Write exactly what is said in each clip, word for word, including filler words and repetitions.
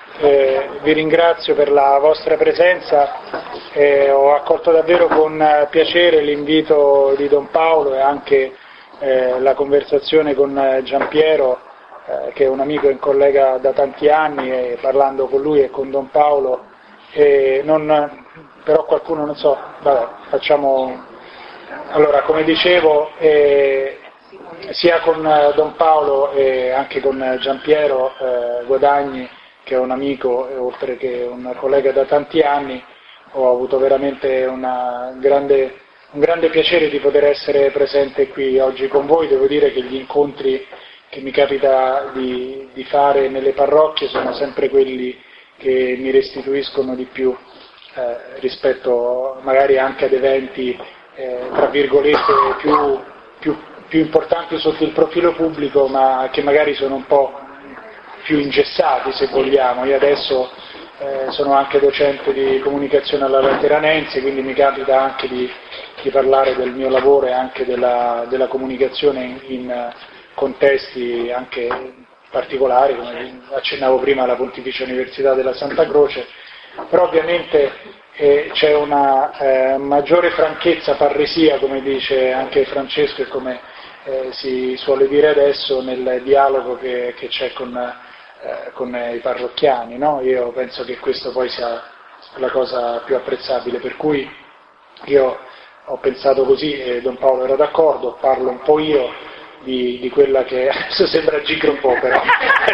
eh, vi ringrazio per la vostra presenza, eh, ho accolto davvero con piacere l'invito di Don Paolo e anche eh, la conversazione con Giampiero, eh, che è un amico e un collega da tanti anni, e parlando con lui e con Don Paolo, e non, però qualcuno non so, vabbè, facciamo, allora come dicevo, eh, sia con Don Paolo e anche con Giampiero eh, Guadagni, che è un amico e oltre che un collega da tanti anni, ho avuto veramente una grande, un grande piacere di poter essere presente qui oggi con voi. Devo dire che gli incontri che mi capita di, di fare nelle parrocchie sono sempre quelli che mi restituiscono di più eh, rispetto magari anche ad eventi eh, tra virgolette più, più, più importanti sotto il profilo pubblico, ma che magari sono un po' più ingessati, se vogliamo. Io adesso eh, sono anche docente di comunicazione alla Lateranense, quindi mi capita anche di, di parlare del mio lavoro e anche della, della comunicazione in, in contesti anche particolari, come accennavo prima alla Pontificia Università della Santa Croce, però ovviamente eh, c'è una eh, maggiore franchezza, parresia, come dice anche Francesco e come eh, si suole dire adesso, nel dialogo che, che c'è con, eh, con i parrocchiani, no? Io penso che questo poi sia la cosa più apprezzabile, per cui io ho pensato così e Don Paolo era d'accordo, parlo un po' io Di, di quella che adesso sembra gigro un po', però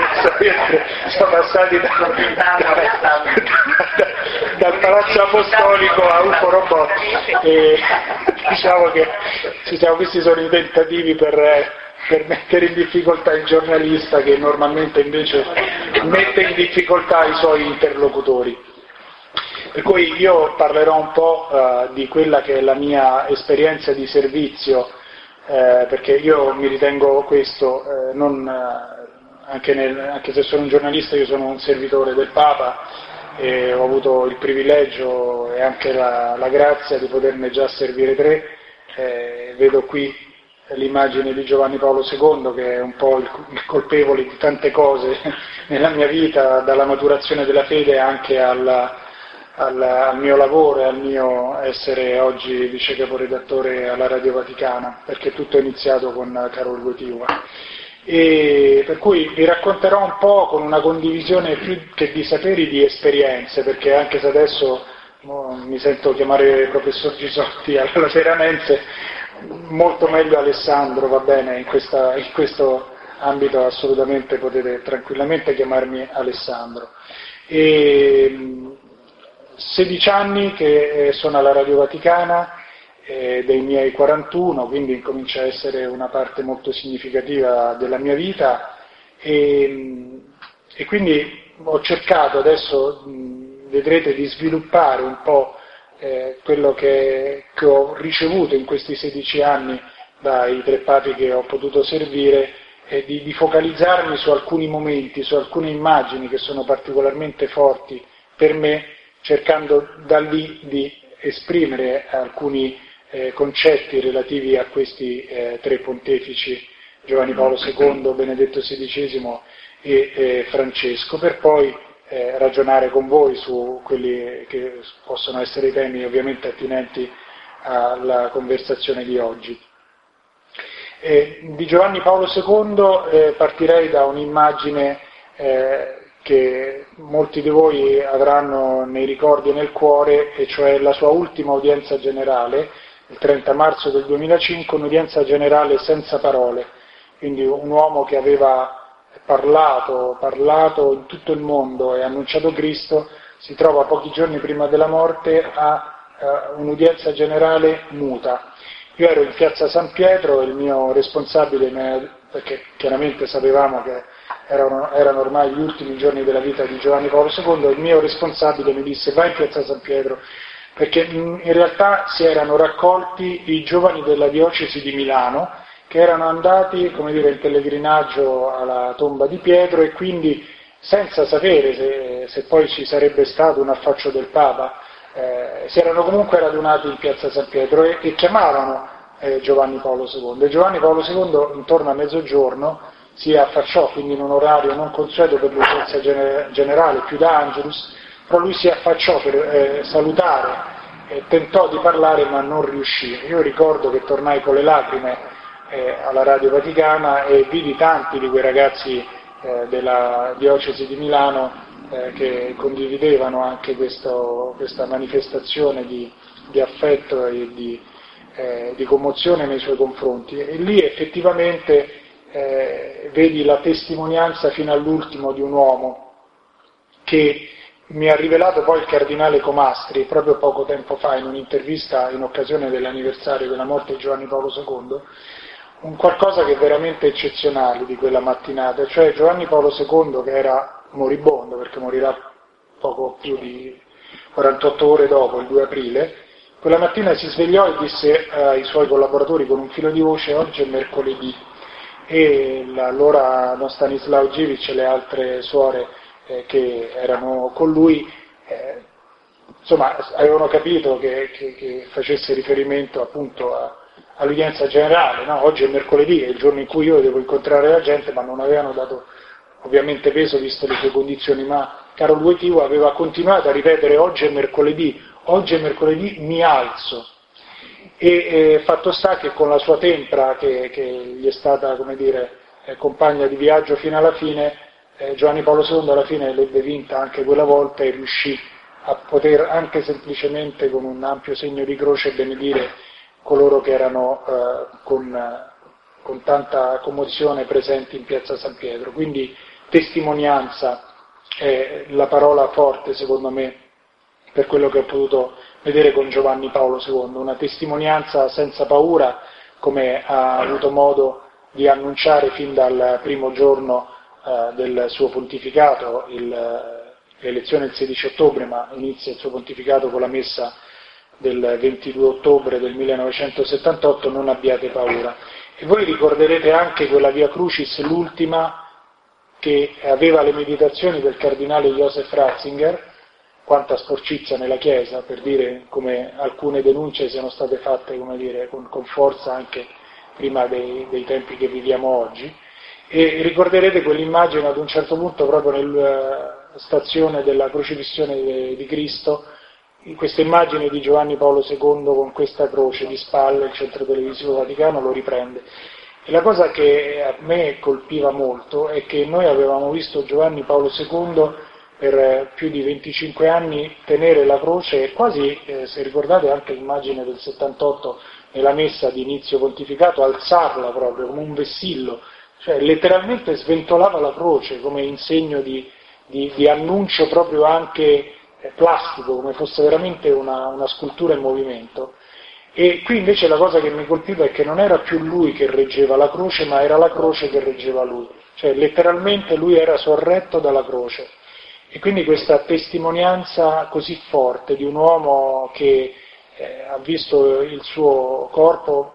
siamo passati da, da, da, dal Palazzo Apostolico a U F O Robot, e diciamo che ci siamo, questi sono i tentativi per, per mettere in difficoltà il giornalista, che normalmente invece mette in difficoltà i suoi interlocutori. Per cui io parlerò un po' uh, di quella che è la mia esperienza di servizio, Eh, perché io mi ritengo questo, eh, non, eh, anche, nel, anche se sono un giornalista, io sono un servitore del Papa e ho avuto il privilegio e anche la, la grazia di poterne già servire tre. Eh, vedo qui l'immagine di Giovanni Paolo secondo, che è un po' il, il colpevole di tante cose nella mia vita, dalla maturazione della fede anche alla Al, al mio lavoro e al mio essere oggi vice caporedattore alla Radio Vaticana, perché tutto è iniziato con Karol Wojtyła. E per cui vi racconterò un po' con una condivisione più che di saperi, di esperienze, perché anche se adesso no, mi sento chiamare professor Gisotti alla Lateranense, molto meglio Alessandro, va bene, in, questa, in questo ambito assolutamente potete tranquillamente chiamarmi Alessandro. E, sedici anni che sono alla Radio Vaticana, eh, dei miei quarantuno, quindi incomincia a essere una parte molto significativa della mia vita, e, e quindi ho cercato, adesso mh, vedrete, di sviluppare un po' eh, quello che, che ho ricevuto in questi sedici anni dai tre papi che ho potuto servire, e di, di focalizzarmi su alcuni momenti, su alcune immagini che sono particolarmente forti per me, cercando da lì di esprimere alcuni eh, concetti relativi a questi eh, tre pontefici, Giovanni Paolo secondo, Benedetto sedicesimo e eh, Francesco, per poi eh, ragionare con voi su quelli che possono essere i temi ovviamente attinenti alla conversazione di oggi. Eh, di Giovanni Paolo secondo eh, partirei da un'immagine eh, che molti di voi avranno nei ricordi e nel cuore, e cioè la sua ultima udienza generale, il trenta marzo del duemilacinque, un'udienza generale senza parole, quindi un uomo che aveva parlato, parlato in tutto il mondo e annunciato Cristo, si trova pochi giorni prima della morte a uh, un'udienza generale muta. Io ero in piazza San Pietro e il mio responsabile, perché chiaramente sapevamo che erano, erano ormai gli ultimi giorni della vita di Giovanni Paolo secondo, il mio responsabile mi disse: vai in piazza San Pietro, perché in realtà si erano raccolti i giovani della diocesi di Milano che erano andati, come dire, in pellegrinaggio alla tomba di Pietro, e quindi senza sapere se, se poi ci sarebbe stato un affaccio del Papa, eh, si erano comunque radunati in piazza San Pietro e, e chiamavano eh, Giovanni Paolo secondo. E Giovanni Paolo secondo intorno a mezzogiorno si affacciò, quindi in un orario non consueto per l'udienza generale, più da Angelus, però lui si affacciò per eh, salutare, eh, tentò di parlare ma non riuscì. Io ricordo che tornai con le lacrime eh, alla Radio Vaticana e vidi tanti di quei ragazzi eh, della diocesi di Milano eh, che condividevano anche questo, questa manifestazione di, di affetto e di, eh, di commozione nei suoi confronti. E lì effettivamente Eh, vedi la testimonianza fino all'ultimo di un uomo che mi ha rivelato poi il cardinale Comastri proprio poco tempo fa in un'intervista in occasione dell'anniversario della morte di Giovanni Paolo secondo, un qualcosa che è veramente eccezionale di quella mattinata, cioè Giovanni Paolo secondo, che era moribondo perché morirà poco più di quarantotto ore dopo, il due aprile, quella mattina si svegliò e disse ai suoi collaboratori con un filo di voce: oggi è mercoledì. E allora Don Stanislao Givic e le altre suore eh, che erano con lui eh, insomma avevano capito che, che, che facesse riferimento appunto a, all'udienza generale, no? Oggi è mercoledì, è il giorno in cui io devo incontrare la gente, ma non avevano dato ovviamente peso visto le sue condizioni, ma Carlo Wojtyła aveva continuato a ripetere: oggi è mercoledì, oggi è mercoledì, mi alzo. E eh, fatto sta che con la sua tempra, che, che gli è stata, come dire, eh, compagna di viaggio fino alla fine, eh, Giovanni Paolo secondo alla fine l'ebbe vinta anche quella volta e riuscì a poter anche semplicemente con un ampio segno di croce benedire coloro che erano eh, con, con tanta commozione presenti in piazza San Pietro. Quindi testimonianza è la parola forte secondo me per quello che ho potuto vedere con Giovanni Paolo secondo, una testimonianza senza paura, come ha avuto modo di annunciare fin dal primo giorno eh, del suo pontificato. Il, l'elezione il sedici ottobre, ma inizia il suo pontificato con la messa del ventidue ottobre del millenovecentosettantotto: non abbiate paura. E voi ricorderete anche quella Via Crucis, l'ultima, che aveva le meditazioni del cardinale Joseph Ratzinger. Quanta sporcizia nella Chiesa, per dire come alcune denunce siano state fatte, come dire, con, con forza anche prima dei, dei tempi che viviamo oggi. E ricorderete quell'immagine ad un certo punto proprio nella stazione della crocifissione di, di Cristo, questa immagine di Giovanni Paolo secondo con questa croce di spalle, il centro televisivo Vaticano lo riprende. E la cosa che a me colpiva molto è che noi avevamo visto Giovanni Paolo secondo per più di venticinque anni tenere la croce, quasi, eh, se ricordate anche l'immagine del settantotto nella messa di inizio pontificato, alzarla proprio come un vessillo, cioè letteralmente sventolava la croce come in segno di, di, di annuncio proprio anche eh, plastico, come fosse veramente una, una scultura in movimento. E qui invece la cosa che mi colpiva è che non era più lui che reggeva la croce, ma era la croce che reggeva lui, cioè letteralmente lui era sorretto dalla croce. E quindi questa testimonianza così forte di un uomo che eh, ha visto il suo corpo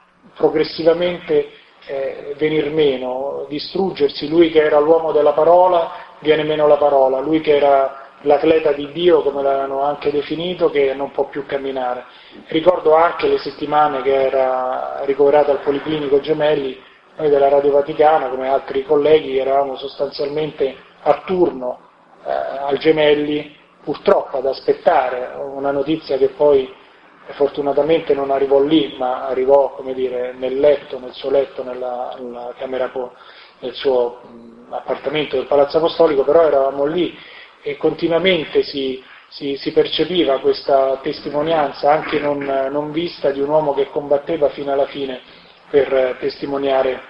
progressivamente eh, venir meno, distruggersi, lui che era l'uomo della parola, viene meno la parola, lui che era l'atleta di Dio, come l'hanno anche definito, che non può più camminare. Ricordo anche le settimane che era ricoverato al Policlinico Gemelli, noi della Radio Vaticana, come altri colleghi, eravamo sostanzialmente a turno Eh, al Gemelli, purtroppo ad aspettare una notizia che poi eh, fortunatamente non arrivò lì, ma arrivò, come dire, nel letto, nel suo letto, nella, nella camera, nel suo mh, appartamento del Palazzo Apostolico, però eravamo lì e continuamente si, si, si percepiva questa testimonianza, anche non, non vista, di un uomo che combatteva fino alla fine per eh, testimoniare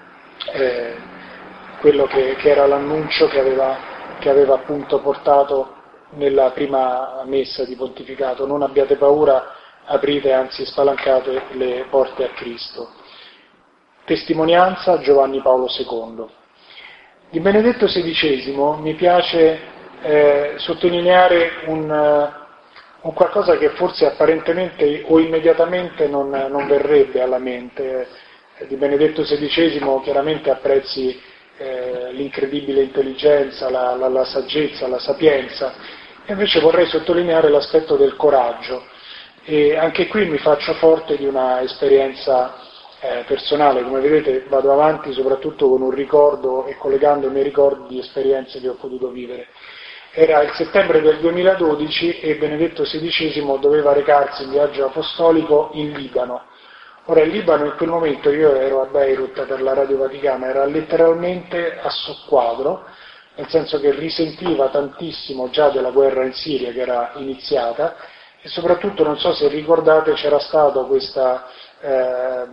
eh, quello che, che era l'annuncio che aveva che aveva appunto portato nella prima messa di pontificato: non abbiate paura, aprite, anzi spalancate le porte a Cristo. Testimonianza Giovanni Paolo secondo. Di Benedetto sedicesimo mi piace eh, sottolineare un, un qualcosa che forse apparentemente o immediatamente non, non verrebbe alla mente. Di Benedetto sedicesimo chiaramente apprezzi Eh, l'incredibile intelligenza, la, la, la saggezza, la sapienza, e invece vorrei sottolineare l'aspetto del coraggio. E anche qui mi faccio forte di una esperienza eh, personale. Come vedete vado avanti soprattutto con un ricordo e collegando i miei ricordi di esperienze che ho potuto vivere. Era il settembre del duemiladodici e Benedetto sedicesimo doveva recarsi in viaggio apostolico in Libano. Ora il Libano in quel momento, io ero a Beirut per la Radio Vaticana, era letteralmente a soqquadro, nel senso che risentiva tantissimo già della guerra in Siria che era iniziata, e soprattutto, non so se ricordate, c'era stata questa eh,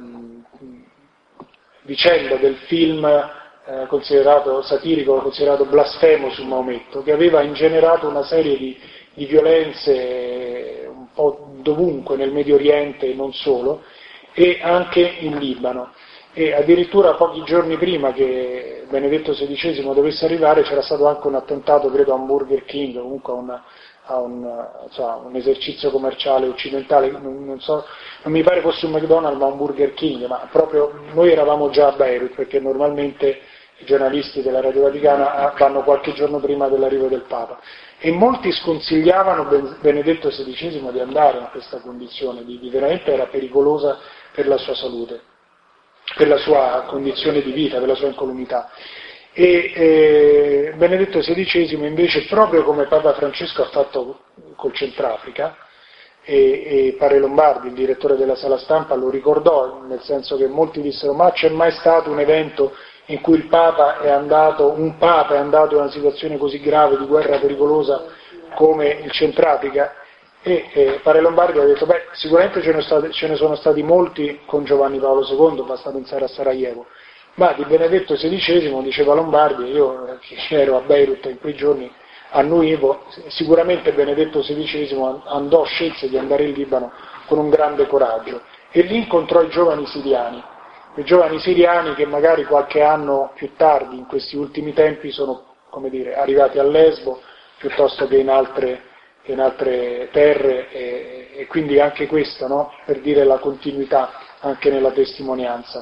vicenda del film eh, considerato satirico, considerato blasfemo su Maometto, che aveva ingenerato una serie di, di violenze un po' dovunque nel Medio Oriente e non solo, e anche in Libano. E addirittura pochi giorni prima che Benedetto sedicesimo dovesse arrivare c'era stato anche un attentato, credo, a un Burger King, comunque a, una, a un, so, un esercizio commerciale occidentale, non, non, so, non mi pare fosse un McDonald's ma un Burger King, ma proprio noi eravamo già a Beirut, perché normalmente i giornalisti della Radio Vaticana vanno qualche giorno prima dell'arrivo del Papa, e molti sconsigliavano Benedetto sedicesimo di andare in questa condizione, di, di veramente era pericolosa per la sua salute, per la sua condizione di vita, per la sua incolumità. E eh, Benedetto sedicesimo invece, proprio come Papa Francesco ha fatto col Centrafrica, e, e Padre Lombardi, il direttore della sala stampa, lo ricordò, nel senso che molti dissero: ma c'è mai stato un evento in cui il Papa è andato, un Papa è andato in una situazione così grave di guerra pericolosa come il Centrafrica? E eh, Padre Lombardi ha detto: beh, sicuramente ce ne, state, ce ne sono stati molti con Giovanni Paolo secondo, basta pensare a Sarajevo, ma di Benedetto sedicesimo, diceva Lombardi, io che ero a Beirut in quei giorni, annuivo, sicuramente Benedetto sedicesimo andò, scelse di andare in Libano con un grande coraggio, e lì incontrò i giovani siriani, i giovani siriani che magari qualche anno più tardi, in questi ultimi tempi, sono, come dire, arrivati a Lesbo, piuttosto che in altre in altre terre, e, e quindi anche questo, no? Per dire la continuità anche nella testimonianza.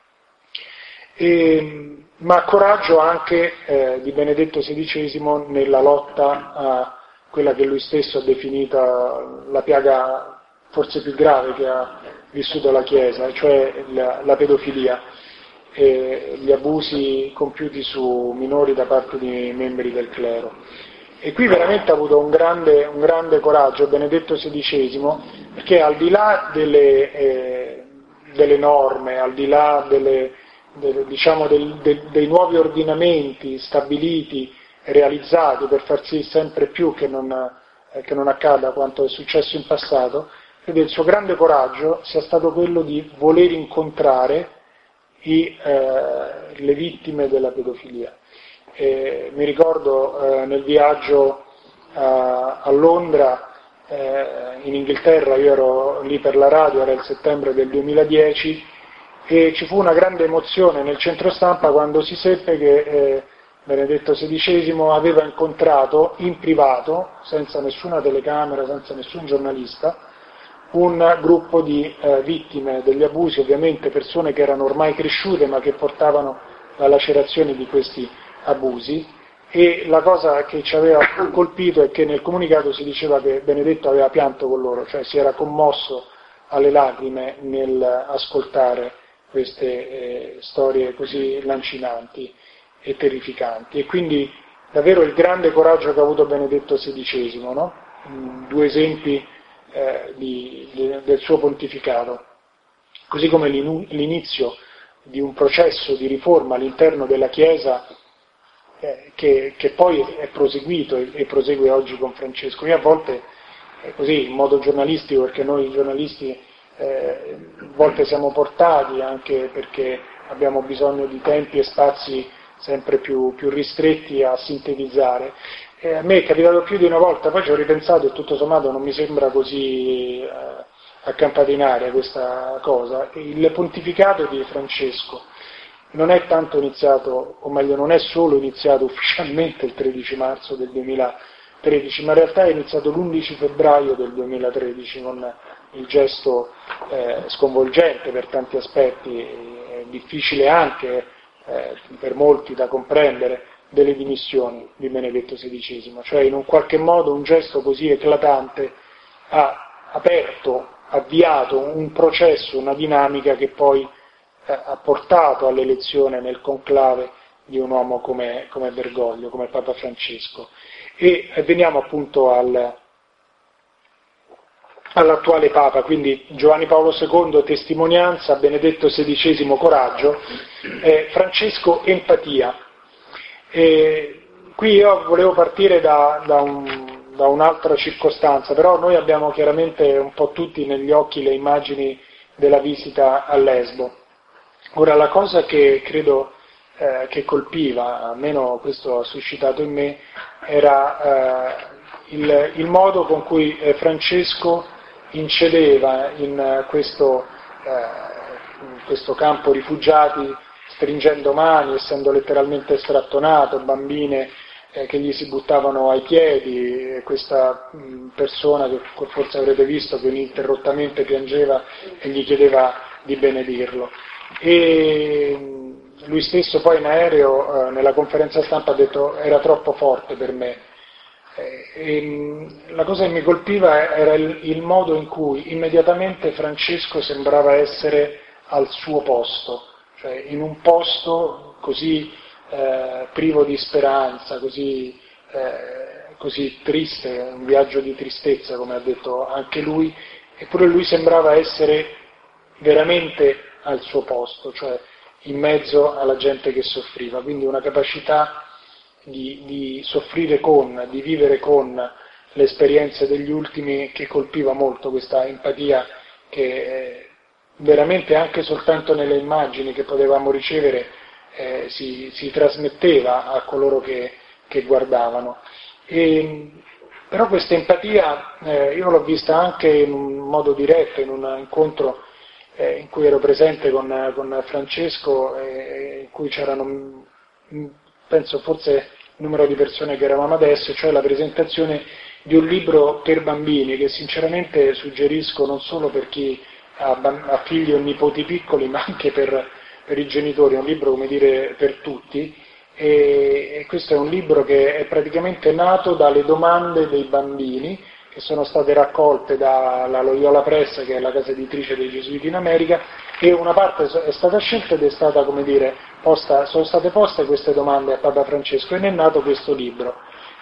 E, ma coraggio anche eh, di Benedetto sedicesimo nella lotta a quella che lui stesso ha definita la piaga forse più grave che ha vissuto la Chiesa, cioè la, la pedofilia e gli abusi compiuti su minori da parte di membri del clero. E qui veramente ha avuto un grande, un grande coraggio Benedetto sedicesimo, perché al di là delle, eh, delle norme, al di là delle, delle, diciamo del, del, dei nuovi ordinamenti stabiliti, realizzati per far sì sempre più che non, eh, che non accada quanto è successo in passato, credo il suo grande coraggio sia stato quello di voler incontrare i, eh, le vittime della pedofilia. Eh, mi ricordo eh, nel viaggio a, a Londra, eh, in Inghilterra, io ero lì per la radio, era il settembre del duemiladieci, e ci fu una grande emozione nel centro stampa quando si seppe che eh, Benedetto sedicesimo aveva incontrato in privato, senza nessuna telecamera, senza nessun giornalista, un gruppo di eh, vittime degli abusi, ovviamente persone che erano ormai cresciute ma che portavano la lacerazione di questi abusi, e la cosa che ci aveva colpito è che nel comunicato si diceva che Benedetto aveva pianto con loro, cioè si era commosso alle lacrime nel ascoltare queste eh, storie così lancinanti e terrificanti, e quindi davvero il grande coraggio che ha avuto Benedetto sedicesimo, no? Mm, due esempi eh, di, di, del suo pontificato, così come l'inizio di un processo di riforma all'interno della Chiesa eh, che, che poi è proseguito e, e prosegue oggi con Francesco. Io a volte, eh, così in modo giornalistico, perché noi giornalisti eh, a volte siamo portati, anche perché abbiamo bisogno di tempi e spazi sempre più, più ristretti, a sintetizzare. Eh, a me è capitato più di una volta, poi ci ho ripensato e tutto sommato non mi sembra così eh, accampata in aria questa cosa. Il pontificato di Francesco non è tanto iniziato, o meglio non è solo iniziato ufficialmente il tredici marzo del duemilatredici, ma in realtà è iniziato l'undici febbraio del duemilatredici con il gesto eh, sconvolgente per tanti aspetti, eh, difficile anche eh, per molti da comprendere, delle dimissioni di Benedetto sedicesimo, cioè in un qualche modo un gesto così eclatante ha aperto, avviato un processo, una dinamica che poi eh, ha portato all'elezione nel conclave di un uomo come, come Bergoglio, come Papa Francesco. E eh, veniamo appunto al, all'attuale Papa, quindi Giovanni Paolo secondo testimonianza, Benedetto sedicesimo coraggio, eh, Francesco empatia. E qui io volevo partire da, da, un, da un'altra circostanza, però noi abbiamo chiaramente un po' tutti negli occhi le immagini della visita a Lesbo. Ora la cosa che credo eh, che colpiva, almeno questo ha suscitato in me, era eh, il, il modo con cui eh, Francesco incedeva in questo, eh, in questo campo rifugiati, stringendo mani, essendo letteralmente strattonato, bambine eh, che gli si buttavano ai piedi, e questa mh, persona che forse avrete visto che ininterrottamente piangeva e gli chiedeva di benedirlo. E lui stesso poi in aereo, eh, nella conferenza stampa, ha detto era troppo forte per me. E la cosa che mi colpiva era il, il modo in cui immediatamente Francesco sembrava essere al suo posto, cioè in un posto così eh, privo di speranza, così, eh, così triste, un viaggio di tristezza, come ha detto anche lui, eppure lui sembrava essere veramente al suo posto, cioè in mezzo alla gente che soffriva, quindi una capacità Di, di soffrire con, di vivere con le esperienze degli ultimi, che colpiva molto, questa empatia che eh, veramente anche soltanto nelle immagini che potevamo ricevere eh, si, si trasmetteva a coloro che, che guardavano. E, però questa empatia eh, io l'ho vista anche in un modo diretto, in un incontro eh, in cui ero presente con, con Francesco, eh, in cui c'erano, penso forse il numero di persone che eravamo adesso, cioè la presentazione di un libro per bambini, che sinceramente suggerisco non solo per chi ha, ha figli o nipoti piccoli, ma anche per, per i genitori, è un libro, come dire, per tutti, e, e questo è un libro che è praticamente nato dalle domande dei bambini, che sono state raccolte dalla Loyola Press, che è la casa editrice dei Gesuiti in America, e una parte è stata scelta ed è stata, come dire, posta, sono state poste queste domande a Papa Francesco e ne è nato questo libro,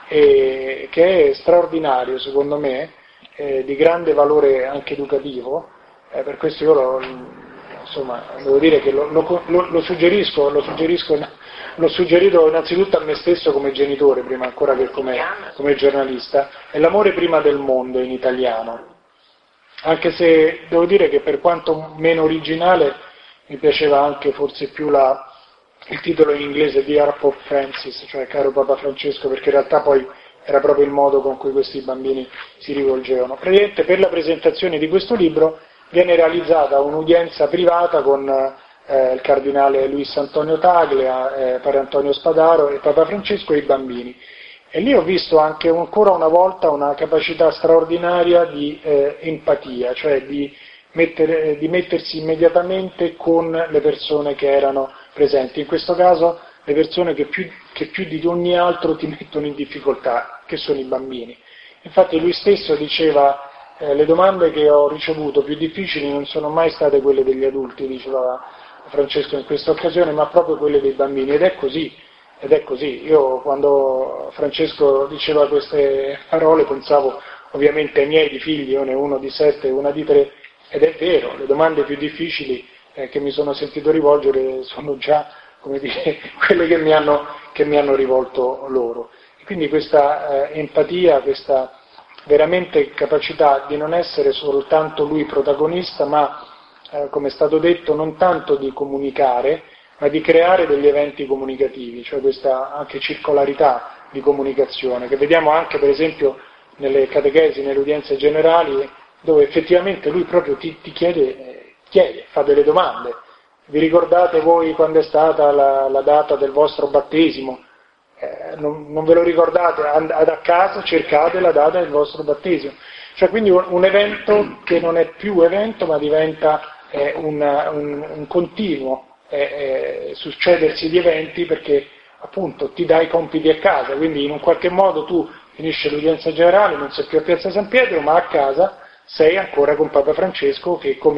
eh, che è straordinario secondo me, eh, di grande valore anche educativo, eh, per questo io lo, insomma, devo dire che lo, lo, lo, lo suggerisco, lo suggerisco, l'ho suggerito innanzitutto a me stesso come genitore, prima ancora che come, come giornalista, è L'amore prima del mondo in italiano. Anche se devo dire che per quanto meno originale mi piaceva anche forse più la, il titolo in inglese Dear Pope Francis, cioè Caro Papa Francesco, perché in realtà poi era proprio il modo con cui questi bambini si rivolgevano. Praticamente per la presentazione di questo libro viene realizzata un'udienza privata con eh, il cardinale Luis Antonio Taglia, eh, Padre Antonio Spadaro e Papa Francesco e i bambini. E lì ho visto anche ancora una volta una capacità straordinaria di eh, empatia, cioè di, mettere, di mettersi immediatamente con le persone che erano presenti. In questo caso le persone che più, che più di ogni altro ti mettono in difficoltà, che sono i bambini. Infatti lui stesso diceva eh, le domande che ho ricevuto più difficili non sono mai state quelle degli adulti, diceva Francesco in questa occasione, ma proprio quelle dei bambini, ed è così. Ed è così, io quando Francesco diceva queste parole pensavo ovviamente ai miei di figli, io ne ho uno di sette e una di tre, ed è vero, le domande più difficili eh, che mi sono sentito rivolgere sono già, come dire, quelle che mi hanno, che mi hanno rivolto loro. E quindi questa eh, empatia, questa veramente capacità di non essere soltanto lui protagonista, ma eh, come è stato detto non tanto di comunicare, ma di creare degli eventi comunicativi, cioè questa anche circolarità di comunicazione, che vediamo anche per esempio nelle catechesi, nelle udienze generali, dove effettivamente lui proprio ti, ti chiede, eh, chiede, fa delle domande. Vi ricordate voi quando è stata la, la data del vostro battesimo? Eh, non, non ve lo ricordate? Andate a casa, cercate la data del vostro battesimo. Cioè quindi un, un evento che non è più evento, ma diventa eh, una, un, un continuo Eh, eh, succedersi di eventi, perché appunto ti dai i compiti a casa, quindi in un qualche modo tu finisce l'udienza generale, non sei più a Piazza San Pietro, ma a casa sei ancora con Papa Francesco, che come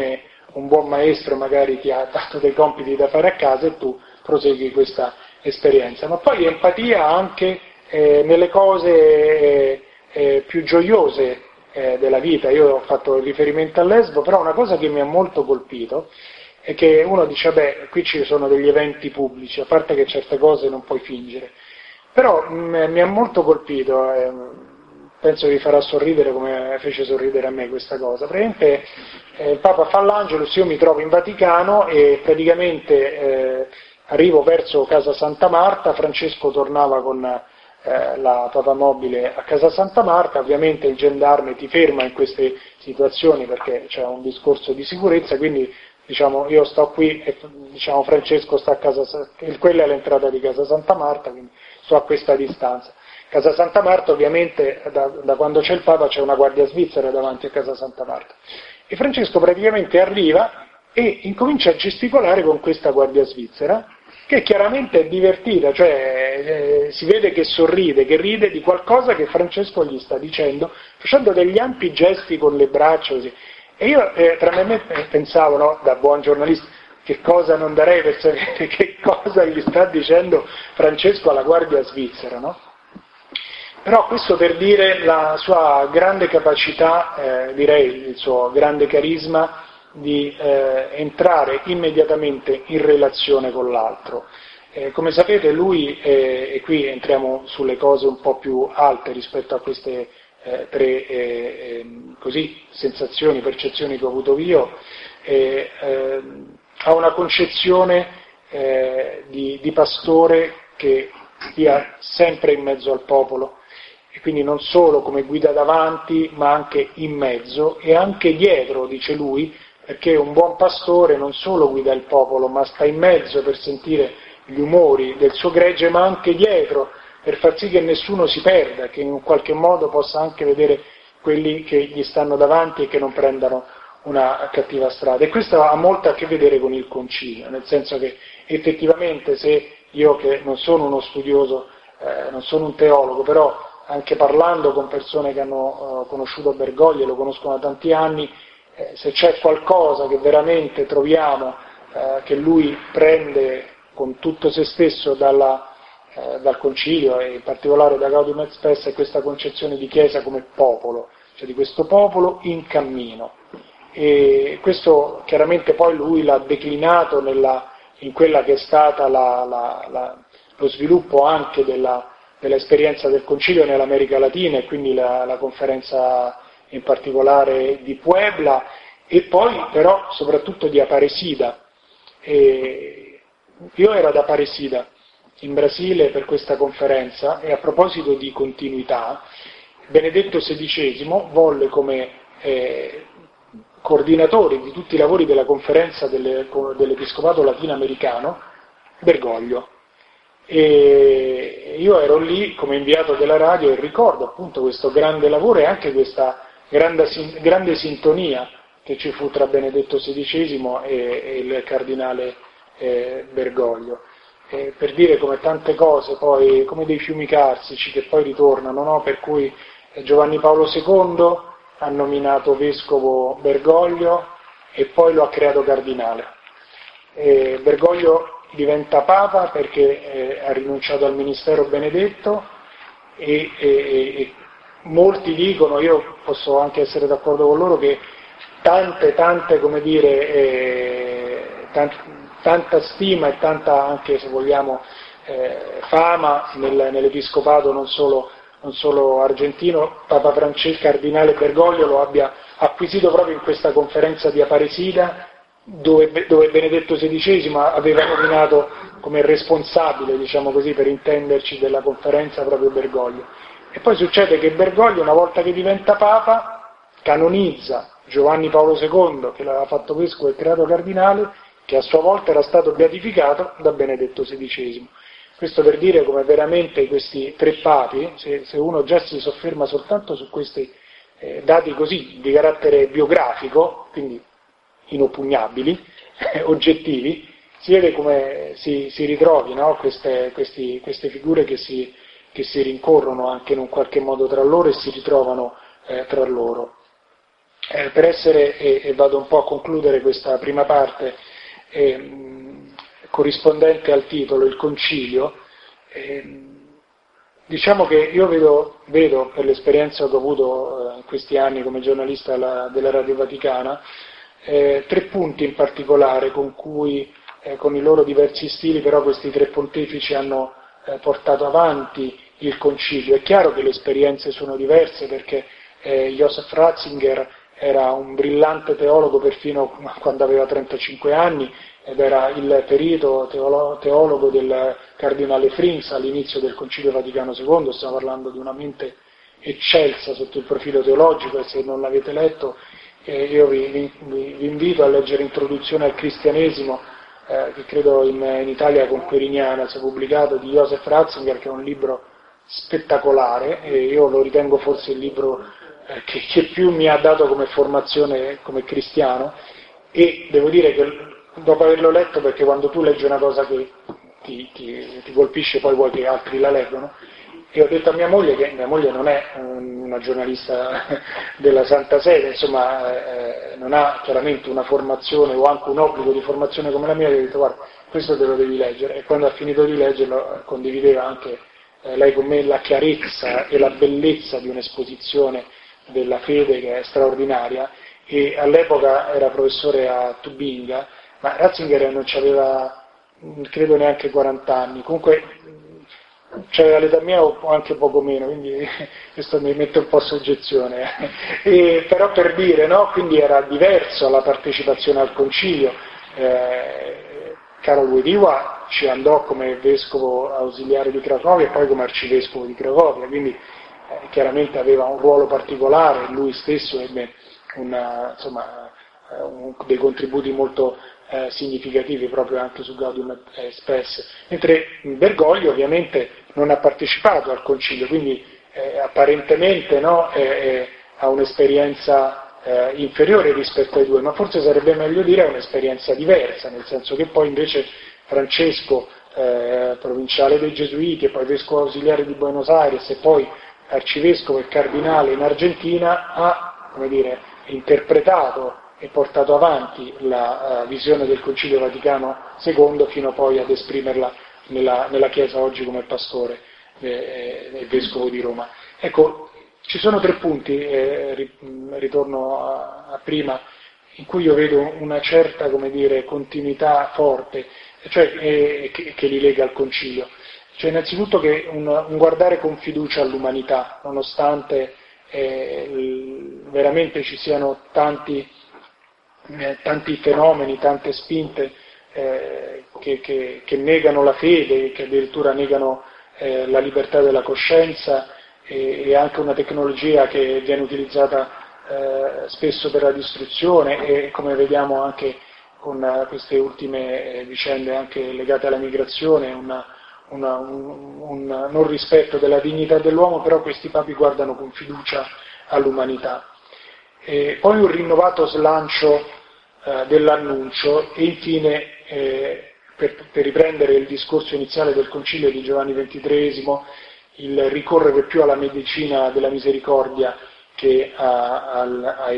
un buon maestro magari ti ha dato dei compiti da fare a casa e tu prosegui questa esperienza. Ma poi empatia anche eh, nelle cose eh, eh, più gioiose eh, della vita. Io ho fatto riferimento a Lesbo, però una cosa che mi ha molto colpito è che uno dice, beh, qui ci sono degli eventi pubblici, a parte che certe cose non puoi fingere, però mh, mi ha molto colpito, eh, penso vi farà sorridere come fece sorridere a me questa cosa. Praticamente eh, il Papa fa l'Angelus, io mi trovo in Vaticano e praticamente eh, arrivo verso Casa Santa Marta, Francesco tornava con eh, la papamobile a Casa Santa Marta, ovviamente il gendarme ti ferma in queste situazioni perché c'è un discorso di sicurezza, quindi diciamo io sto qui e diciamo Francesco sta a casa, quella è l'entrata di Casa Santa Marta, quindi sto a questa distanza. Casa Santa Marta ovviamente da, da quando c'è il Papa c'è una guardia svizzera davanti a Casa Santa Marta e Francesco praticamente arriva e incomincia a gesticolare con questa guardia svizzera che chiaramente è divertita, cioè eh, si vede che sorride, che ride di qualcosa che Francesco gli sta dicendo, facendo degli ampi gesti con le braccia così. E io eh, tra me pensavo, no, da buon giornalista, che cosa non darei per sapere che cosa gli sta dicendo Francesco alla guardia svizzera, no? Però questo per dire la sua grande capacità, eh, direi il suo grande carisma di eh, entrare immediatamente in relazione con l'altro. Eh, come sapete lui, eh, e qui entriamo sulle cose un po' più alte rispetto a queste eh, tre eh, eh, così, sensazioni, percezioni che ho avuto io, eh, eh, ha una concezione eh, di, di pastore che stia sempre in mezzo al popolo, e quindi non solo come guida davanti, ma anche in mezzo e anche dietro, dice lui, perché un buon pastore non solo guida il popolo, ma sta in mezzo per sentire gli umori del suo gregge, ma anche dietro, per far sì che nessuno si perda, che in qualche modo possa anche vedere quelli che gli stanno davanti e che non prendano una cattiva strada. E questo ha molto a che vedere con il concilio, nel senso che effettivamente se io che non sono uno studioso, eh, non sono un teologo, però anche parlando con persone che hanno eh, conosciuto Bergoglio e lo conoscono da tanti anni, eh, se c'è qualcosa che veramente troviamo eh, che lui prende con tutto se stesso dalla, eh, dal concilio e in particolare da Gaudium et Spes, è questa concezione di Chiesa come popolo, cioè di questo popolo in cammino. E questo chiaramente poi lui l'ha declinato nella, in quella che è stata la, la, la, lo sviluppo anche della, dell'esperienza del concilio nell'America Latina e quindi la, la conferenza in particolare di Puebla e poi però soprattutto di Aparecida. E io ero ad Aparecida in Brasile per questa conferenza e a proposito di continuità, Benedetto sedicesimo volle come eh, coordinatori di tutti i lavori della conferenza delle, dell'Episcopato latinoamericano Bergoglio. E io ero lì come inviato della radio e ricordo appunto questo grande lavoro e anche questa grande, grande sintonia che ci fu tra Benedetto sedicesimo e, e il cardinale eh, Bergoglio. Eh, per dire come tante cose poi, come dei fiumi carsici che poi ritornano, no? Per cui Giovanni Paolo secondo ha nominato vescovo Bergoglio e poi lo ha creato cardinale. E Bergoglio diventa papa perché eh, ha rinunciato al ministero Benedetto e, e, e molti dicono, io posso anche essere d'accordo con loro, che tante, tante, come dire, eh, tant, tanta stima e tanta anche, se vogliamo, eh, fama nel, nell'episcopato non solo non solo argentino, Papa Francesco, cardinale Bergoglio lo abbia acquisito proprio in questa conferenza di Aparecida, dove, dove Benedetto sedicesimo aveva nominato come responsabile, diciamo così, per intenderci, della conferenza proprio Bergoglio. E poi succede che Bergoglio, una volta che diventa Papa, canonizza Giovanni Paolo secondo, che l'aveva fatto vescovo e creato cardinale, che a sua volta era stato beatificato da Benedetto sedicesimo. Questo per dire come veramente questi tre papi, se, se uno già si sofferma soltanto su questi eh, dati così di carattere biografico, quindi inoppugnabili, eh, oggettivi, si vede come si, si ritrovi, no? queste, questi, queste figure che si, che si rincorrono anche in un qualche modo tra loro e si ritrovano eh, tra loro. Eh, per essere, e, e vado un po' a concludere questa prima parte, eh, corrispondente al titolo, il concilio, eh, diciamo che io vedo, vedo per l'esperienza che ho avuto eh, in questi anni come giornalista la, della Radio Vaticana, eh, tre punti in particolare con cui, eh, con i loro diversi stili, però questi tre pontefici hanno eh, portato avanti il concilio. È chiaro che le esperienze sono diverse perché eh, Joseph Ratzinger era un brillante teologo perfino quando aveva trentacinque anni ed era il perito teologo del cardinale Frings all'inizio del Concilio Vaticano secondo, stiamo parlando di una mente eccelsa sotto il profilo teologico, e se non l'avete letto eh, io vi, vi, vi invito a leggere Introduzione al Cristianesimo, eh, che credo in, in Italia con Queriniana sia pubblicato, di Joseph Ratzinger, che è un libro spettacolare, e io lo ritengo forse il libro eh, che, che più mi ha dato come formazione come cristiano, e devo dire che dopo averlo letto, perché quando tu leggi una cosa che ti, ti, ti colpisce poi vuoi che altri la leggono, e ho detto a mia moglie, che mia moglie non è una giornalista della Santa Sede, insomma eh, non ha chiaramente una formazione o anche un obbligo di formazione come la mia, gli ho detto guarda, questo te lo devi leggere, e quando ha finito di leggerlo condivideva anche eh, lei con me la chiarezza e la bellezza di un'esposizione della fede che è straordinaria, e all'epoca era professore a Tubinga, ma Ratzinger non aveva, credo, neanche quaranta anni, comunque c'aveva l'età mia o anche poco meno, quindi questo mi mette un po' soggezione. E, però per dire, no? Quindi era diverso la partecipazione al concilio. Eh, Karol Wojtyła ci andò come vescovo ausiliare di Cracovia e poi come arcivescovo di Cracovia, quindi eh, chiaramente aveva un ruolo particolare, lui stesso ebbe una, insomma, un, dei contributi molto eh, significativi proprio anche su Gaudium et Spes, mentre Bergoglio ovviamente non ha partecipato al concilio, quindi eh, apparentemente no, eh, eh, ha un'esperienza eh, inferiore rispetto ai due, ma forse sarebbe meglio dire un'esperienza diversa, nel senso che poi invece Francesco, eh, provinciale dei Gesuiti e poi vescovo ausiliare di Buenos Aires e poi arcivescovo e cardinale in Argentina, ha, come dire, interpretato e portato avanti la uh, visione del Concilio Vaticano secondo fino poi ad esprimerla nella, nella Chiesa oggi come pastore e eh, vescovo di Roma. Ecco, ci sono tre punti, eh, ritorno a, a prima, in cui io vedo una certa, come dire, continuità forte, cioè eh, che, che li lega al Concilio. Cioè innanzitutto che un, un guardare con fiducia all'umanità, nonostante eh, veramente ci siano tanti Eh, tanti fenomeni, tante spinte eh, che, che, che negano la fede, che addirittura negano eh, la libertà della coscienza, e, e anche una tecnologia che viene utilizzata eh, spesso per la distruzione, e come vediamo anche con uh, queste ultime eh, vicende anche legate alla migrazione, una, una, un, un non rispetto della dignità dell'uomo, però questi papi guardano con fiducia all'umanità. E poi un rinnovato slancio eh, dell'annuncio, e infine, eh, per, per riprendere il discorso iniziale del concilio di Giovanni ventitreesimo, il ricorrere più alla medicina della misericordia che a, a, a,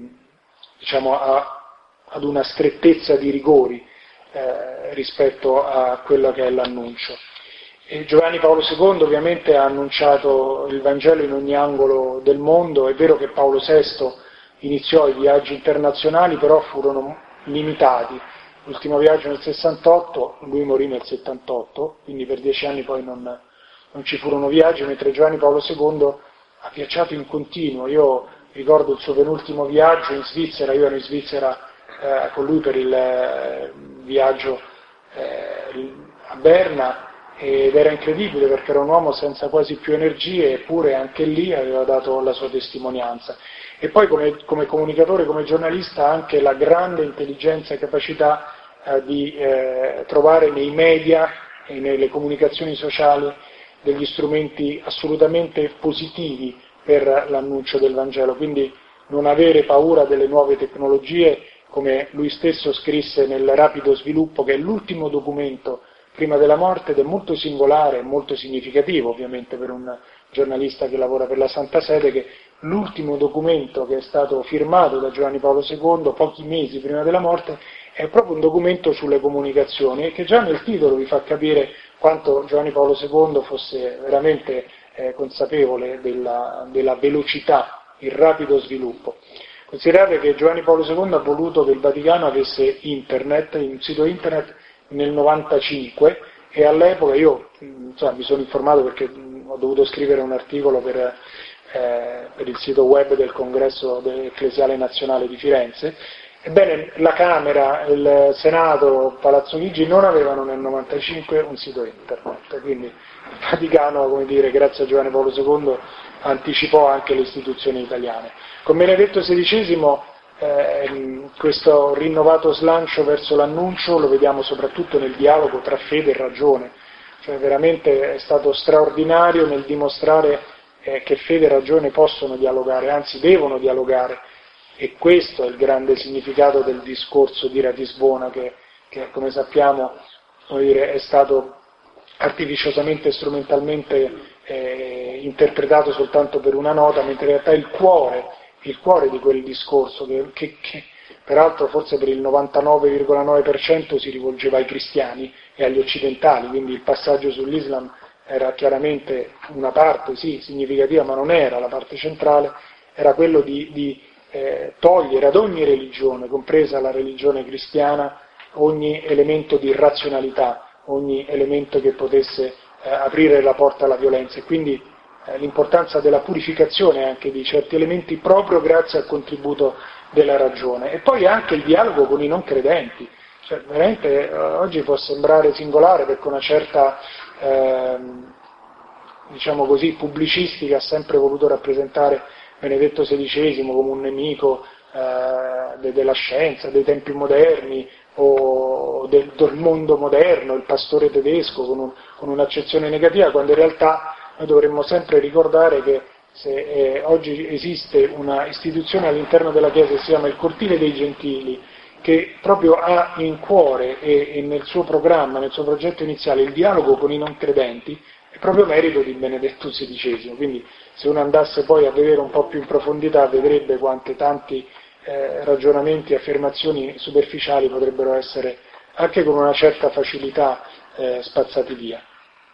diciamo a, ad una strettezza di rigori eh, rispetto a quello che è l'annuncio. E Giovanni Paolo secondo ovviamente ha annunciato il Vangelo in ogni angolo del mondo. È vero che Paolo sesto iniziò i viaggi internazionali, però furono limitati. L'ultimo viaggio nel sessantotto, lui morì nel settantotto, quindi per dieci anni poi non, non ci furono viaggi, mentre Giovanni Paolo secondo ha viaggiato in continuo. Io ricordo il suo penultimo viaggio in Svizzera, io ero in Svizzera eh, con lui per il eh, viaggio eh, a Berna, ed era incredibile perché era un uomo senza quasi più energie, eppure anche lì aveva dato la sua testimonianza. E poi come, come comunicatore, come giornalista, anche la grande intelligenza e capacità eh, di eh, trovare nei media e nelle comunicazioni sociali degli strumenti assolutamente positivi per l'annuncio del Vangelo, quindi non avere paura delle nuove tecnologie, come lui stesso scrisse nel Rapido Sviluppo, che è l'ultimo documento prima della morte, ed è molto singolare e molto significativo ovviamente per un giornalista che lavora per la Santa Sede, che l'ultimo documento che è stato firmato da Giovanni Paolo secondo pochi mesi prima della morte è proprio un documento sulle comunicazioni e che già nel titolo vi fa capire quanto Giovanni Paolo secondo fosse veramente eh, consapevole della, della velocità, il rapido sviluppo. Considerate che Giovanni Paolo secondo ha voluto che il Vaticano avesse internet, un sito internet nel novantacinque, e all'epoca io insomma, mi sono informato perché ho dovuto scrivere un articolo per, eh, per il sito web del Congresso Ecclesiale Nazionale di Firenze. Ebbene, la Camera, il Senato, Palazzo Chigi non avevano nel novantacinque un sito internet, quindi il Vaticano, come dire, grazie a Giovanni Paolo secondo, anticipò anche le istituzioni italiane. Con Benedetto sedicesimo eh, questo rinnovato slancio verso l'annuncio lo vediamo soprattutto nel dialogo tra fede e ragione, cioè veramente è stato straordinario nel dimostrare eh, che fede e ragione possono dialogare, anzi devono dialogare, e questo è il grande significato del discorso di Ratisbona che, che come sappiamo come dire, è stato artificiosamente e strumentalmente eh, interpretato soltanto per una nota, mentre in realtà il cuore il cuore di quel discorso, che, che, che peraltro forse per il novantanove virgola nove per cento si rivolgeva ai cristiani e agli occidentali, quindi il passaggio sull'Islam era chiaramente una parte, sì, significativa, ma non era la parte centrale, era quello di, di eh, togliere ad ogni religione, compresa la religione cristiana, ogni elemento di razionalità, ogni elemento che potesse eh, aprire la porta alla violenza, e quindi l'importanza della purificazione anche di certi elementi proprio grazie al contributo della ragione, e poi anche il dialogo con i non credenti, cioè veramente oggi può sembrare singolare perché una certa eh, diciamo così pubblicistica ha sempre voluto rappresentare Benedetto sedicesimo come un nemico eh, de- della scienza, dei tempi moderni o del, del mondo moderno, il pastore tedesco con, un, con un'accezione negativa, quando in realtà noi dovremmo sempre ricordare che se eh, oggi esiste una istituzione all'interno della Chiesa che si chiama il Cortile dei Gentili, che proprio ha in cuore e, e nel suo programma, nel suo progetto iniziale, il dialogo con i non credenti, è proprio merito di Benedetto sedicesimo. Quindi se uno andasse poi a vedere un po' più in profondità vedrebbe quante tanti eh, ragionamenti e affermazioni superficiali potrebbero essere, anche con una certa facilità, eh, spazzati via.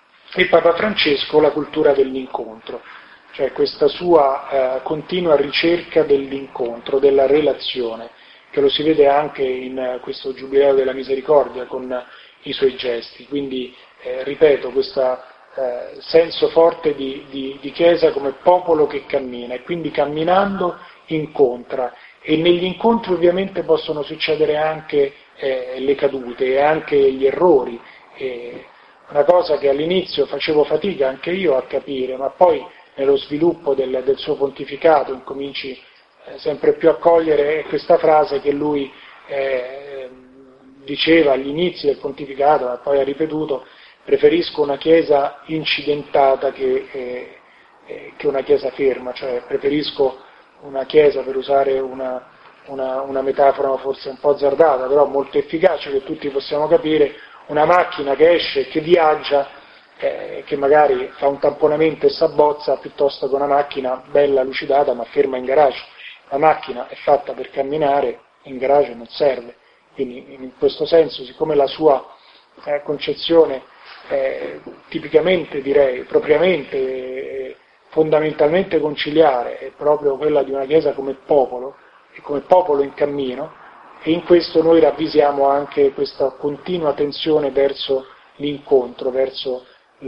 E Papa Francesco la cultura dell'incontro, cioè questa sua eh, continua ricerca dell'incontro, della relazione, che lo si vede anche in eh, questo Giubileo della Misericordia con eh, i suoi gesti. Quindi, eh, ripeto, questo eh, senso forte di, di, di Chiesa come popolo che cammina, e quindi camminando incontra, e negli incontri ovviamente possono succedere anche eh, le cadute e anche gli errori, eh, una cosa che all'inizio facevo fatica anche io a capire, ma poi nello sviluppo del, del suo pontificato incominci eh, sempre più a cogliere questa frase che lui eh, diceva agli inizi del pontificato, ma poi ha ripetuto: preferisco una chiesa incidentata che, eh, eh, che una chiesa ferma, cioè preferisco una chiesa, per usare una, una, una metafora forse un po' azzardata, però molto efficace, che tutti possiamo capire, una macchina che esce, che viaggia, eh, che magari fa un tamponamento e s'abbozza, piuttosto che una macchina bella lucidata ma ferma in garage. La macchina è fatta per camminare, in garage non serve. Quindi in questo senso, siccome la sua eh, concezione è tipicamente, direi, propriamente, eh, fondamentalmente conciliare, è proprio quella di una Chiesa come popolo, e come popolo in cammino, e in questo noi ravvisiamo anche questa continua tensione verso l'incontro, verso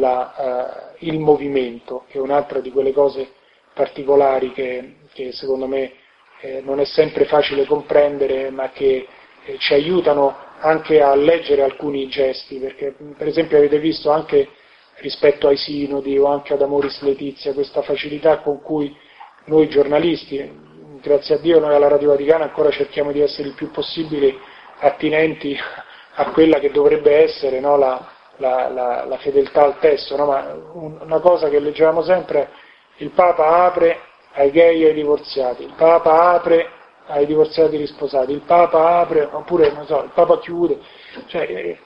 la, uh, il movimento, che è un'altra di quelle cose particolari che, che secondo me eh, non è sempre facile comprendere, ma che eh, ci aiutano anche a leggere alcuni gesti, perché per esempio avete visto anche rispetto ai sinodi o anche ad Amoris Laetitia questa facilità con cui noi giornalisti, grazie a Dio noi alla Radio Vaticana ancora cerchiamo di essere il più possibile attinenti a quella che dovrebbe essere, no, la, la, la, la fedeltà al testo, no? Ma una cosa che leggevamo sempre: il Papa apre ai gay e ai divorziati, il Papa apre ai divorziati risposati, il Papa apre, oppure non so, il Papa chiude, cioè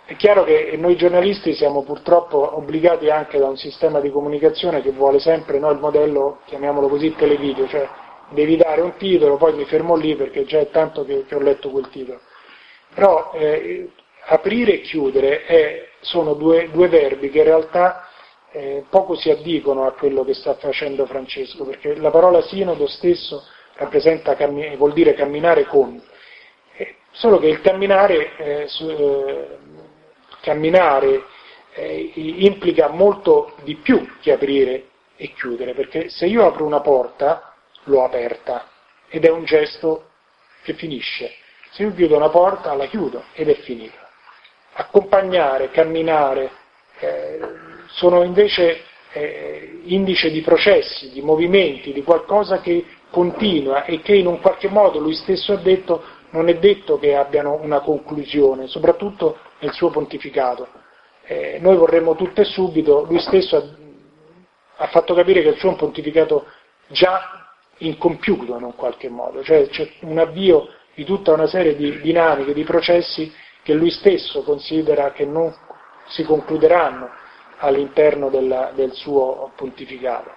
È chiaro che noi giornalisti siamo purtroppo obbligati anche da un sistema di comunicazione che vuole sempre, no, il modello, chiamiamolo così, televideo, cioè devi dare un titolo, poi mi fermo lì perché già è tanto che, che ho letto quel titolo. Però eh, aprire e chiudere è, sono due, due verbi che in realtà eh, poco si addicono a quello che sta facendo Francesco, perché la parola sinodo stesso rappresenta, vuol dire camminare con, eh, solo che il camminare, eh, su, eh, camminare eh, implica molto di più che aprire e chiudere, perché se io apro una porta, l'ho aperta, ed è un gesto che finisce. Se io chiudo una porta, la chiudo, ed è finita. Accompagnare, camminare, eh, sono invece eh, indice di processi, di movimenti, di qualcosa che continua e che in un qualche modo, lui stesso ha detto, non è detto che abbiano una conclusione, soprattutto nel suo pontificato. Eh, noi vorremmo tutto e subito, lui stesso ha, ha fatto capire che il suo è un pontificato già incompiuto in un qualche modo, cioè c'è un avvio di tutta una serie di dinamiche, di processi che lui stesso considera che non si concluderanno all'interno della, del suo pontificato.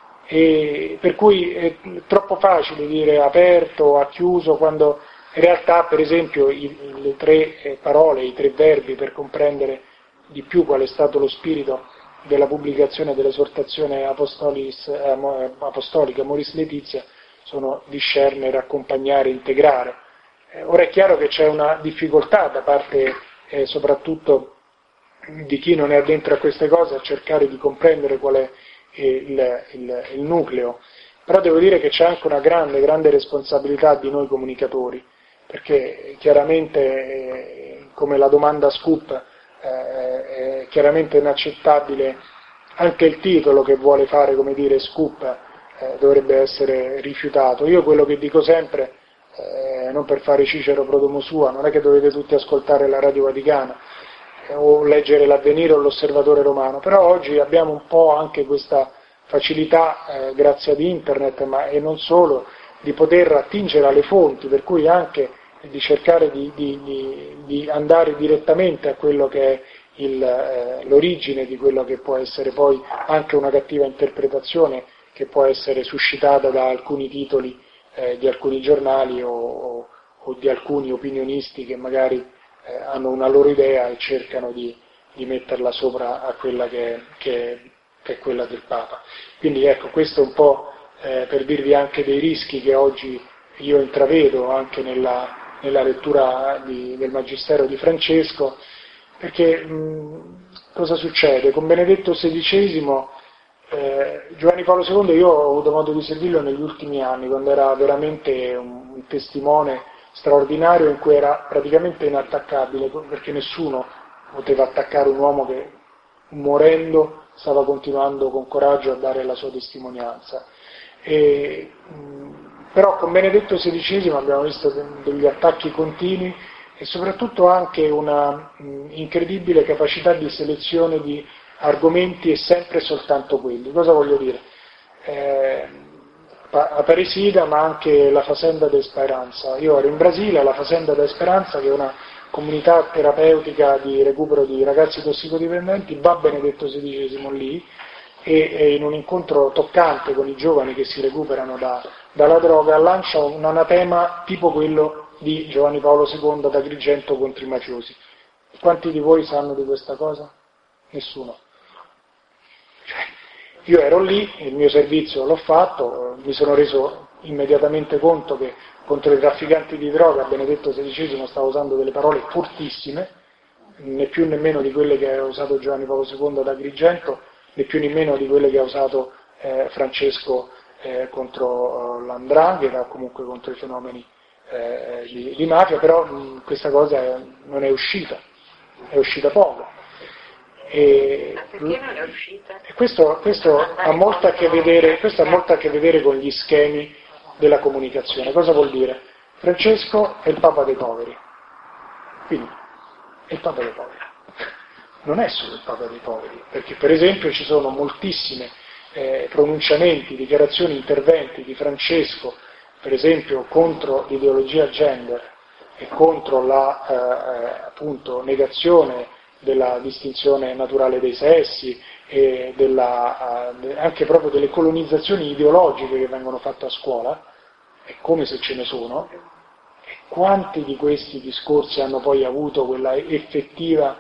E per cui è troppo facile dire aperto o ha chiuso, quando in realtà, per esempio, i, le tre parole, i tre verbi per comprendere di più qual è stato lo spirito della pubblicazione dell'esortazione apostolis, eh, apostolica Amoris Laetitia sono discernere, accompagnare, integrare. Eh, ora è chiaro che c'è una difficoltà da parte eh, soprattutto di chi non è addentro a queste cose a cercare di comprendere qual è il, il, il nucleo, però devo dire che c'è anche una grande, grande responsabilità di noi comunicatori, perché chiaramente eh, come la domanda scoop eh, è chiaramente inaccettabile, anche il titolo che vuole fare, come dire, scoop eh, dovrebbe essere rifiutato. Io quello che dico sempre, eh, non per fare Cicero pro domo sua, non è che dovete tutti ascoltare la Radio Vaticana eh, o leggere l'Avvenire o l'Osservatore Romano, però oggi abbiamo un po' anche questa facilità, eh, grazie ad internet, ma e non solo, di poter attingere alle fonti, per cui anche di cercare di, di, di, di andare direttamente a quello che è il, eh, l'origine di quello che può essere poi anche una cattiva interpretazione che può essere suscitata da alcuni titoli eh, di alcuni giornali o, o, o di alcuni opinionisti che magari eh, hanno una loro idea e cercano di, di metterla sopra a quella che, che, che è quella del Papa. Quindi ecco, questo è un po' eh, per dirvi anche dei rischi che oggi io intravedo anche nella nella lettura di, del Magistero di Francesco, perché mh, cosa succede? Con Benedetto sedicesimo, eh, Giovanni Paolo secondo, io ho avuto modo di servirlo negli ultimi anni, quando era veramente un, un testimone straordinario in cui era praticamente inattaccabile, perché nessuno poteva attaccare un uomo che morendo stava continuando con coraggio a dare la sua testimonianza. E, mh, Però con Benedetto sedicesimo abbiamo visto degli attacchi continui e soprattutto anche una mh, incredibile capacità di selezione di argomenti e sempre soltanto quelli. Cosa voglio dire? Eh, Aparecida, ma anche la Fazenda da Esperanza. Io ero in Brasile, alla Fazenda da Esperanza, che è una comunità terapeutica di recupero di ragazzi tossicodipendenti, va Benedetto sedicesimo lì, e, e in un incontro toccante con i giovani che si recuperano da, dalla droga lancia un anatema tipo quello di Giovanni Paolo secondo ad Agrigento contro i mafiosi. Quanti di voi sanno di questa cosa? Nessuno. Cioè, io ero lì, il mio servizio l'ho fatto, mi sono reso immediatamente conto che contro i trafficanti di droga Benedetto sedicesimo stava usando delle parole fortissime, né più né meno di quelle che ha usato Giovanni Paolo secondo ad Agrigento, né più né meno di quelle che ha usato eh, Francesco eh, contro eh, l'andrangheta, comunque contro i fenomeni eh, di, di mafia, però mh, questa cosa è, non è uscita, è uscita poco. E, Ma perché non è uscita? E questo, questo, ha molto a che vedere, questo ha molto a che vedere con gli schemi della comunicazione. Cosa vuol dire? Francesco è il Papa dei poveri, quindi è il Papa dei poveri. Non è solo il Papa dei poveri, perché per esempio ci sono moltissime eh, pronunciamenti, dichiarazioni, interventi di Francesco, per esempio contro l'ideologia gender e contro la eh, appunto negazione della distinzione naturale dei sessi e della, anche proprio delle colonizzazioni ideologiche che vengono fatte a scuola, e come se ce ne sono, e quanti di questi discorsi hanno poi avuto quella effettiva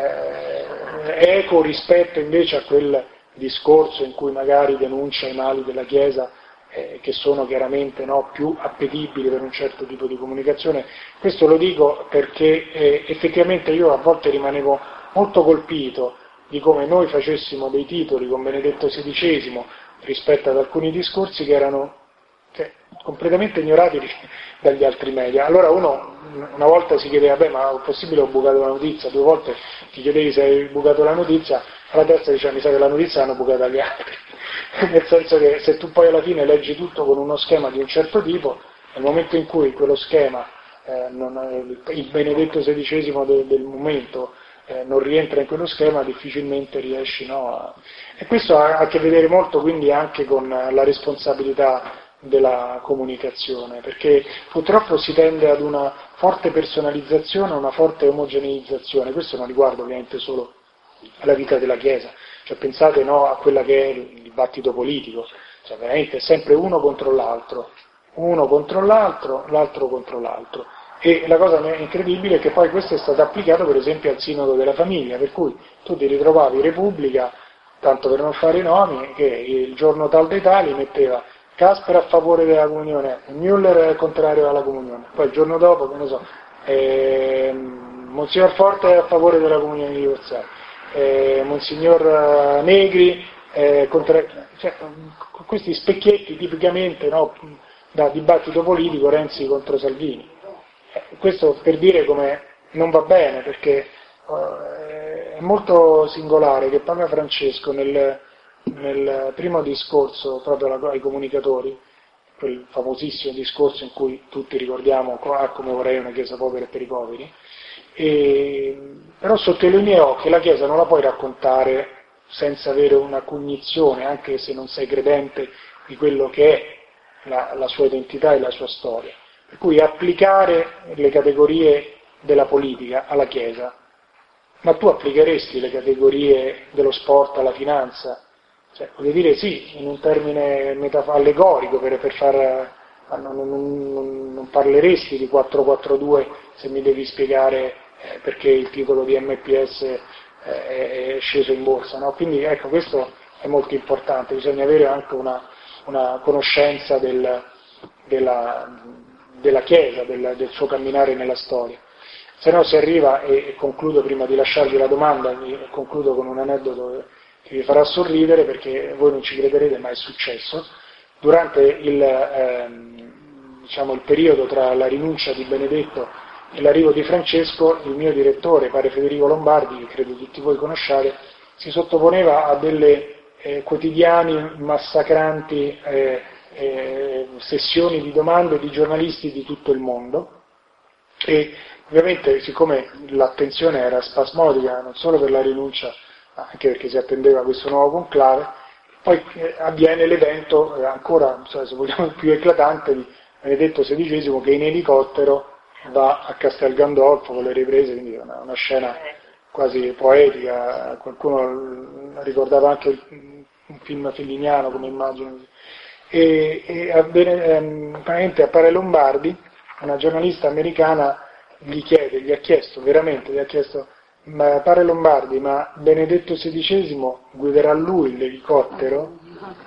eh, eco rispetto invece a quel discorso in cui magari denuncia i mali della Chiesa, eh, che sono chiaramente no, più appetibili per un certo tipo di comunicazione. Questo lo dico perché eh, effettivamente io a volte rimanevo molto colpito di come noi facessimo dei titoli con Benedetto sedicesimo rispetto ad alcuni discorsi che erano cioè, completamente ignorati dagli altri media. Allora uno una volta si chiedeva, beh, ma è possibile ho bucato la notizia? Due volte ti chiedevi se hai bucato la notizia, alla terza diceva, mi sa che la notizia l'hanno bucata gli altri. Nel senso che se tu poi alla fine leggi tutto con uno schema di un certo tipo, nel momento in cui quello schema, eh, non, il Benedetto sedicesimo del, del momento, eh, non rientra in quello schema, difficilmente riesci no, a... E questo ha a che vedere molto quindi anche con la responsabilità della comunicazione, perché purtroppo si tende ad una forte personalizzazione, a una forte omogeneizzazione. Questo non riguarda ovviamente solo la vita della Chiesa, cioè pensate no, a quella che è il dibattito politico, cioè veramente è sempre uno contro l'altro, uno contro l'altro, l'altro contro l'altro. E la cosa incredibile è che poi questo è stato applicato per esempio al Sinodo della Famiglia, per cui tu ti ritrovavi Repubblica, tanto per non fare i nomi, che il giorno tal dei tali metteva Casper a favore della comunione, Müller è contrario alla comunione, poi il giorno dopo, che ne so, eh, Monsignor Forte è a favore della comunione divorziale, eh, Monsignor Negri è contrario, cioè, questi specchietti tipicamente no, da dibattito politico Renzi contro Salvini. Eh, questo per dire come non va bene, perché eh, è molto singolare che Papa Francesco nel nel primo discorso proprio ai comunicatori, quel famosissimo discorso in cui tutti ricordiamo ah, come vorrei una Chiesa povera e per i poveri, e, però sottolineò che la Chiesa non la puoi raccontare senza avere una cognizione, anche se non sei credente, di quello che è la, la sua identità e la sua storia. Per cui applicare le categorie della politica alla Chiesa, ma tu applicheresti le categorie dello sport alla finanza? Cioè, voglio dire sì, in un termine metaf- allegorico, per, per far, non, non, non parleresti di quattro quattro due se mi devi spiegare eh, perché il titolo di M P S eh, è, è sceso in borsa, no? Quindi ecco, questo è molto importante, bisogna avere anche una, una conoscenza del, della, della Chiesa, del, del suo camminare nella storia. Se no si arriva, e, e concludo prima di lasciarvi la domanda, concludo con un aneddoto che vi farà sorridere perché voi non ci crederete, ma è successo. Durante il, ehm, diciamo, il periodo tra la rinuncia di Benedetto e l'arrivo di Francesco, il mio direttore, padre Federico Lombardi, che credo tutti voi conosciate, si sottoponeva a delle eh, quotidiani massacranti eh, eh, sessioni di domande di giornalisti di tutto il mondo, e ovviamente siccome l'attenzione era spasmodica non solo per la rinuncia, anche perché si attendeva questo nuovo conclave, poi eh, avviene l'evento eh, ancora, se vogliamo, più eclatante di Benedetto sedicesimo che in elicottero va a Castel Gandolfo con le riprese, quindi una, una scena quasi poetica. Qualcuno ricordava anche un film felliniano, come immagino, e, e ehm, a Pare Lombardi, una giornalista americana gli chiede, gli ha chiesto, veramente gli ha chiesto, ma Pare Lombardi, ma Benedetto sedicesimo guiderà lui l'elicottero?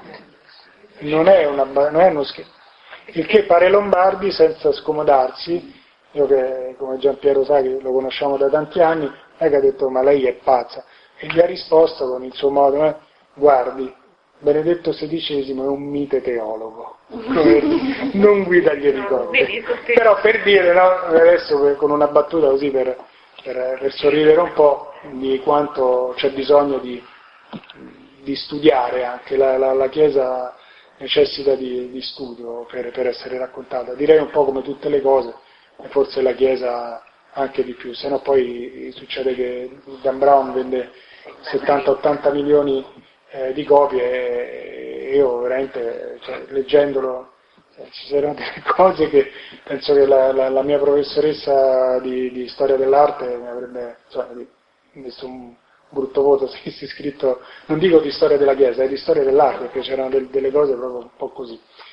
Non è, una, non è uno scherzo. Il che Pare Lombardi, senza scomodarsi, io che come Giampiero sa che lo conosciamo da tanti anni, non è che ha detto ma lei è pazza, e gli ha risposto con il suo modo, eh, guardi, Benedetto sedicesimo è un mite teologo, non guida gli elicotteri. Però per dire, no, adesso con una battuta così per, per, per sorridere un po' di quanto c'è bisogno di, di studiare anche, la, la, la Chiesa necessita di, di studio per, per essere raccontata, direi un po' come tutte le cose, e forse la Chiesa anche di più, se no poi succede che Dan Brown vende settanta ottanta milioni eh, di copie e io veramente, cioè, leggendolo, cioè, ci saranno delle cose che penso che la, la, la mia professoressa di, di storia dell'arte mi avrebbe, cioè, messo un brutto voto se avessi scritto, non dico di storia della Chiesa, è di storia dell'arte, perché c'erano del, delle cose proprio un po' così.